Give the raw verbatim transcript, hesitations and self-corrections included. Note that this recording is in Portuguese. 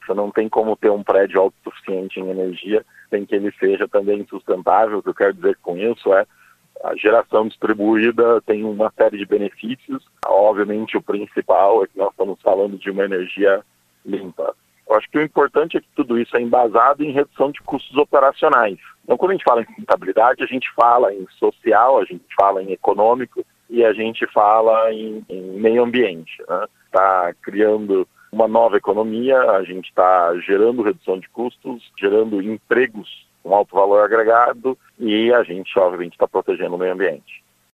Você não tem como ter um prédio autossuficiente em energia sem que ele seja também sustentável. O que eu quero dizer com isso é a geração distribuída tem uma série de benefícios. Obviamente, o principal é que nós estamos falando de uma energia limpa. Eu acho que o importante é que tudo isso é embasado em redução de custos operacionais. Então, quando a gente fala em sustentabilidade, a gente fala em social, a gente fala em econômico e a gente fala em, em meio ambiente. Está, né? criando uma nova economia, a gente está gerando redução de custos, gerando empregos com alto valor agregado e a gente, obviamente, está protegendo o meio ambiente.